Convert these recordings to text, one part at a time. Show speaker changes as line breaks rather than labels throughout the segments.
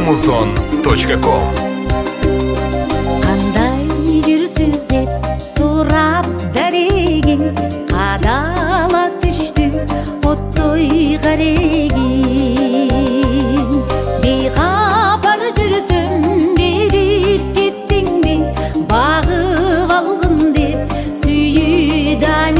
amazon.com.
Кандай жүрсүз деп сурап дарегин, кадала түштү оттой карегин. Бейхабар жүрсөм берип кеттиңби, багып алгын деп сүйүдан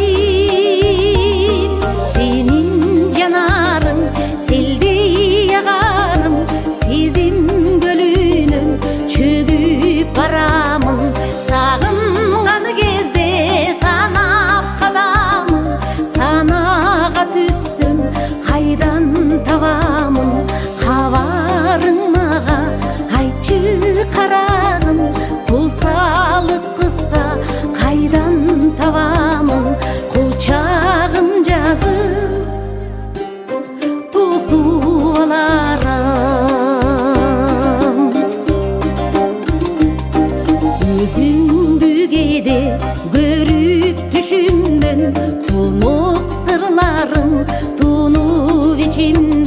эгин. Сенин жанарың селдей агарым, сезим көлүнөн чөгүп барамын. Сагынган кезде санап кадамын, санага түссөм кайдан табамын. Кабарың мага айтчы карагым, кусалык кылса кайдан табамын. Кучагым жазып тосуп аларым. Өзүңдү кээде көрүп түшүмдөн, тунук сырларың тунуп ичимден.